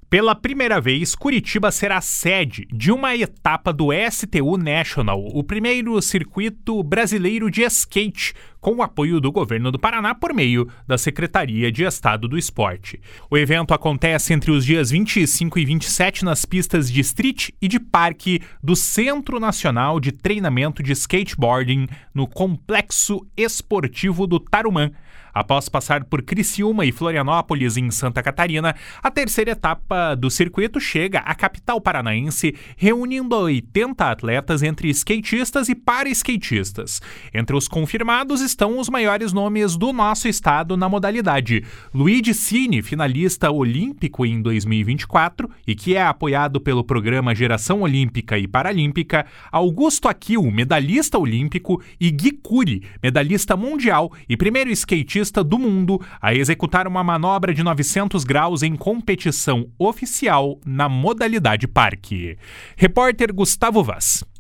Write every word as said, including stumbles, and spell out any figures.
Pela primeira vez, Curitiba será sede de uma etapa do S T U National, o primeiro circuito brasileiro de skate, com o apoio do governo do Paraná por meio da Secretaria de Estado do Esporte. O evento acontece entre os dias vinte e cinco e vinte e sete nas pistas de street e de parque do Centro Nacional de Treinamento de Skateboarding, no Complexo Esportivo do Tarumã. Após passar por Criciúma e Florianópolis, em Santa Catarina, a terceira etapa do circuito chega à capital paranaense, reunindo oitenta atletas entre skatistas e para-skatistas. Entre os confirmados estão os maiores nomes do nosso estado na modalidade. Luigi Cini, finalista olímpico em dois mil e vinte e quatro e que é apoiado pelo programa Geração Olímpica e Paralímpica, Augusto Aquil, medalhista olímpico, e Gui Curi, medalhista mundial e primeiro skatista do mundo a executar uma manobra de novecentos graus em competição oficial na modalidade parque. Repórter Gustavo Vaz.